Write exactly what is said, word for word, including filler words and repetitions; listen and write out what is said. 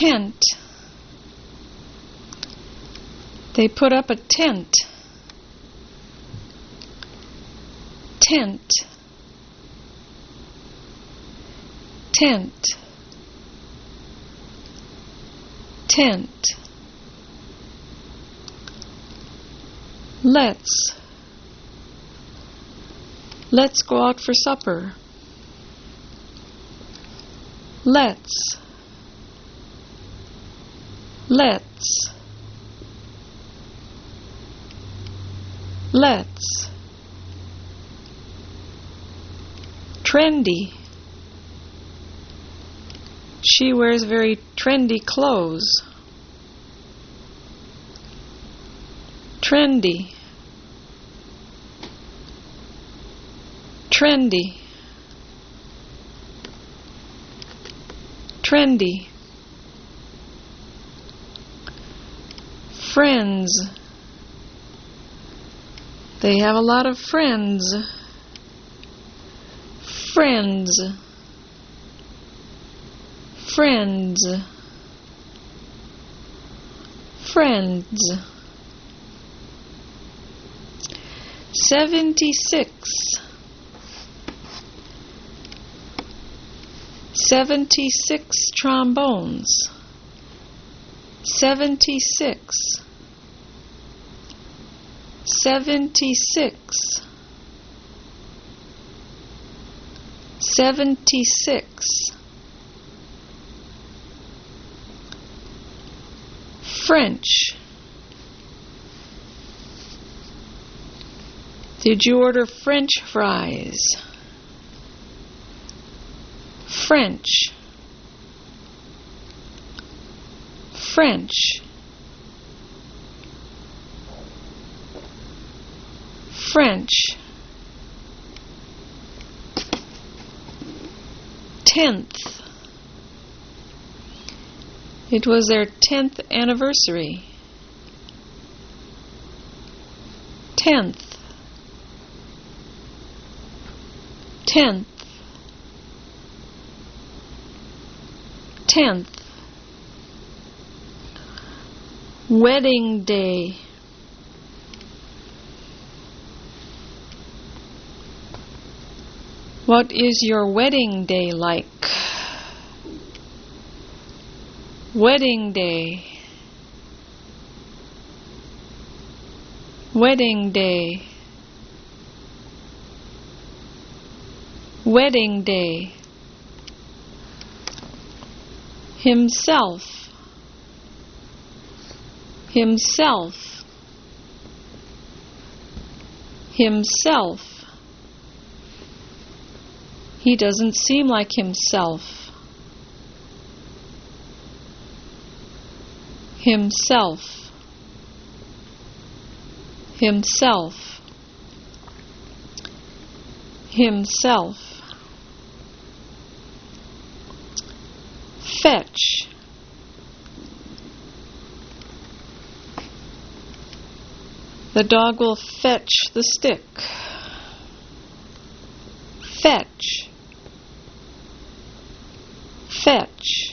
tent. They put up a tent. Tent. Tent. Tent. Let's. Let's go out for supper. Let's. Let's. Let's. Trendy. She wears very trendy clothes. Trendy. Trendy. Trendy. Friends. They have a lot of friends. Friends. Friends. Friends. Seventy-six. Seventy-six trombones. Seventy-six. Seventy-six. Seventy-six. French. Did you order French fries? French. French. French. Tenth. It was their tenth anniversary. Tenth. Tenth. Tenth. Wedding day. What is your wedding day like? Wedding day. Wedding day. Wedding day. Himself. Himself. Himself. He doesn't seem like himself. Himself. Himself. Himself. Fetch. The dog will fetch the stick. Fetch. Fetch.